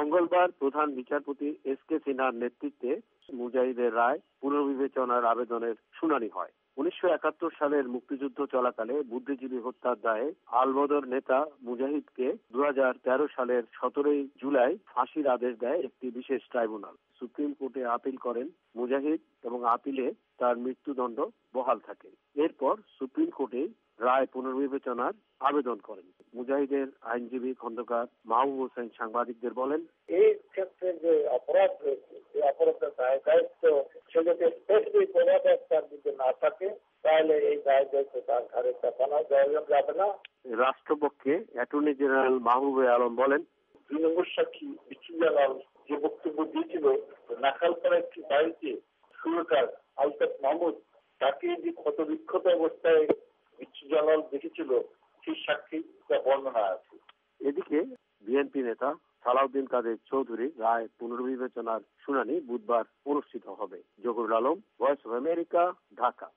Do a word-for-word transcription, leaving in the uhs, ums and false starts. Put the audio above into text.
মঙ্গলবার প্রধান বিচারপতি এস কে সিনহার নেতৃত্বে মুজাহিদের রায় পুনর্বিবেচনার আবেদনের শুনানি হয়। উনিশশো একাত্তর সালের মুক্তিযুদ্ধ চলাকালে বুদ্ধিজীবী হত্যার দায়ে আল-বদর নেতা মুজাহিদকে দুই হাজার তেরো সালের সতেরোই জুলাই ফাঁসির আদেশ দেয় একটি বিশেষ ট্রাইব্যুনাল। সুপ্রিম কোর্টে আপিল করেন মুজাহিদ এবং আপিলে তার মৃত্যুদণ্ড বহাল থাকে। এরপর সুপ্রিম কোর্টে রায় পুনর্বিবেচনার আবেদন করেন। মুজাহিদের আইনজীবী খন্দকার মাহবুব হোসেন সাংবাদিকদের বলেন, এই ক্ষেত্রে যে অপরাধ হয়েছে এই অপরাধের দায় দায়িত্ব সে যদি স্পেসিফিক অপরাধ তার যদি না থাকে তাহলে এই দায় দায়িত্ব তার ঘাড়ে চাপানো যাবে না। রাষ্ট্রপক্ষে অ্যাটর্নি জেনারেল মাহবুব আলম বলেন, দুই নম্বর সাক্ষী বিচ্ছু জালাল যে বক্তব্য দিয়েছিল নাখালপাড়া একটি বাড়িতে সুরকার আলতাফ মাহমুদ তাকে যে ক্ষত বিক্ষত অবস্থায় বিচ্ছু জালাল দেখেছিল সেই সাক্ষী বর্ণনা আছে। এদিকে বিএনপি নেতা সালাউদ্দিন কাদের চৌধুরী রায় পুনর্বিবেচনার শুনানি বুধবার অনুষ্ঠিত হবে। Zahurul Alam, voice of America, Dhaka.